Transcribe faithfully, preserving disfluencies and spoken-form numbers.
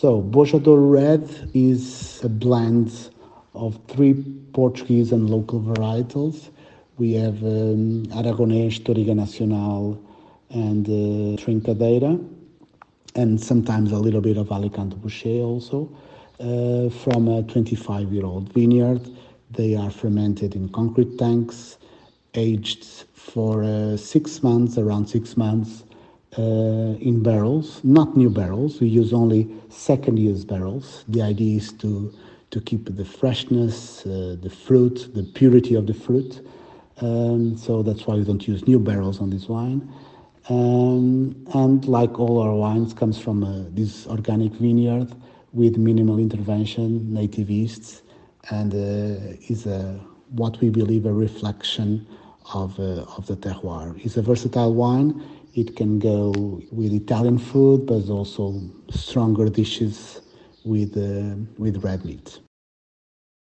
So, Bojador Red is a blend of three Portuguese and local varietals. We have um, Aragonês, Toriga Nacional, and uh, Trincadeira, and sometimes a little bit of Alicante Boucher also, uh, from a twenty-five-year-old vineyard. They are fermented in concrete tanks, aged for uh, six months, around six months, uh, in barrels, not new barrels. We use only second-use barrels. The idea is to to keep the freshness, uh, the fruit, the purity of the fruit. Um, so that's why we don't use new barrels on this wine. Um, and like all our wines, comes from uh, this organic vineyard with minimal intervention, native yeasts, and uh, is a what we believe a reflection of uh, of the terroir. It's a versatile wine. It can go with Italian food, but also stronger dishes with uh, with red meat.